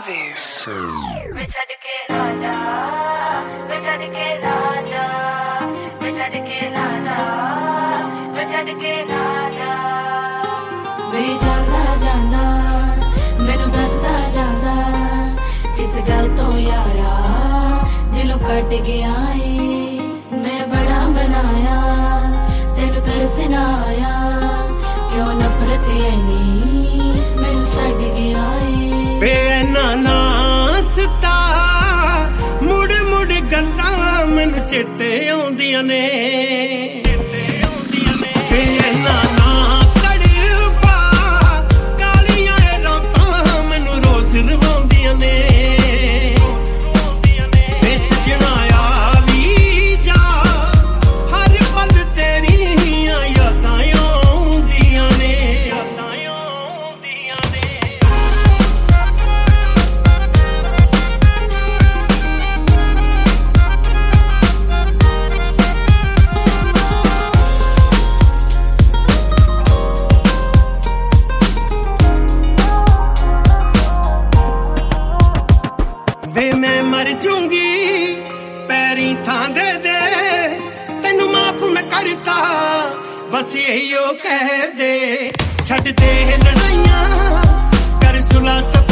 Mavis. वे जाना जाना मैनू दसदा जांदा किस गल तो यारा दिलों कट गया है मैं बड़ा बनाया तेनू तरस ना आया क्यों नफरत ऐनी मैनू छड्ड गया है वे ना नासता मुड़ मुड़ गल्लां मैनू चेते आउंदियां ने वे ना वे मैं मर जूंगी पैरी थां दे दे तेनू माफ मैं करता बस यही ओ कह दे छड्ड दे लड़ाइयां कर सुलह